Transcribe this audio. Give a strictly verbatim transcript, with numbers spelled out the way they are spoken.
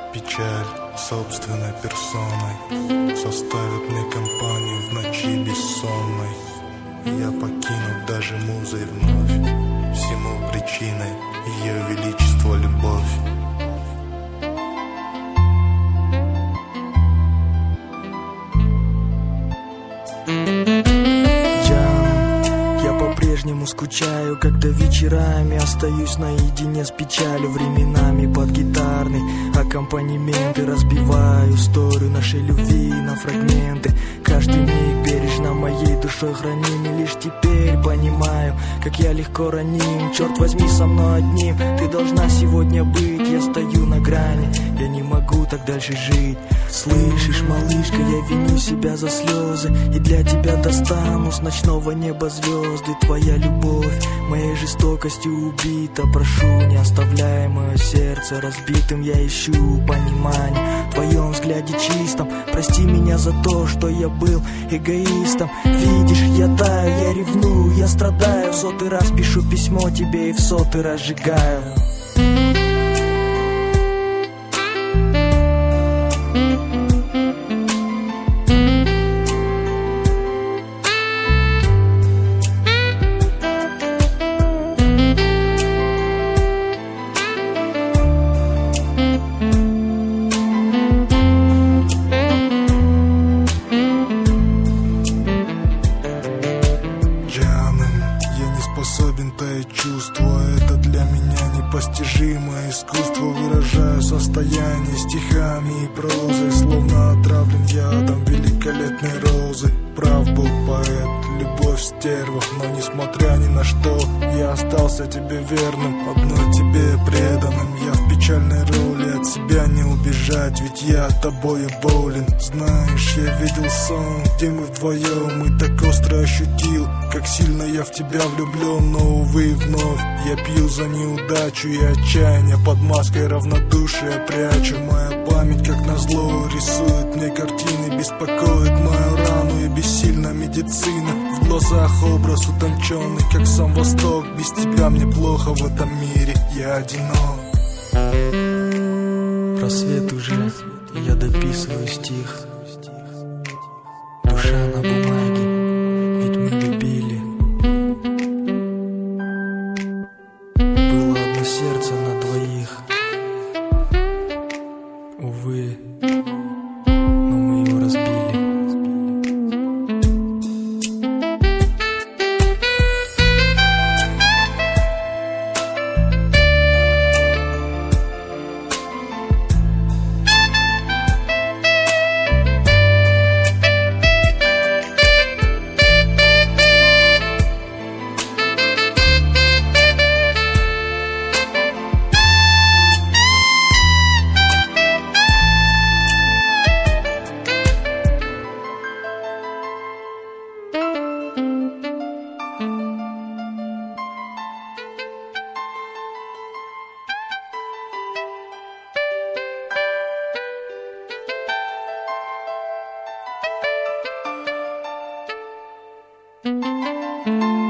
Печаль собственной персоной составит мне компанию в ночи бессонной. Я покину даже музой вновь, всему причиной ее величество любовь. По-прежнему скучаю, когда вечерами остаюсь наедине с печалью. Временами под гитарный аккомпанемент и разбиваю историю нашей любви на фрагменты. Каждый миг бережно моей душой храним, и лишь теперь понимаю, как я легко раним. Черт возьми, со мной одним ты должна сегодня быть. Я стою на грани, я не могу так дальше жить. Слышишь, малышка, я виню себя за слезы, и для тебя достану с ночного неба звезды. Твоя любовь моей жестокостью убита. Прошу, не оставляй мое сердце разбитым. Я ищу понимание в твоем взгляде чистом. Прости меня за то, что я был эгоистом. Видишь, я таю, я ревную, я страдаю. В сотый раз пишу письмо тебе и в сотый раз сжигаю. Способен таять чувства, это для меня непостижимое искусство. Выражаю состояние стихами и прозой, словно отравлен ядом великолепной розы. Прав был поэт, любовь стерва, но несмотря ни на что, я остался тебе верным, одной тебе преданным. Я в печальной роли, от себя не убежать, ведь я тобою болен. Знаешь, я видел сон, где мы вдвоем, и так остро ощутил, как сильно я в тебя влюблен. Но, увы, вновь я пью за неудачу и отчаяние, под маской равнодушия прячу. Моя память, как назло, рисует мне картины, беспокоит мою рану и бессильна медицина. В глазах образ утонченный, как сам Восток. Без тебя мне плохо в этом мире, я одинок. Рассвет уже, я дописываю стих. Душа на бумаге, ведь мы любили. Было одно сердце на двоих. Увы, но мы его разбили. Thank you.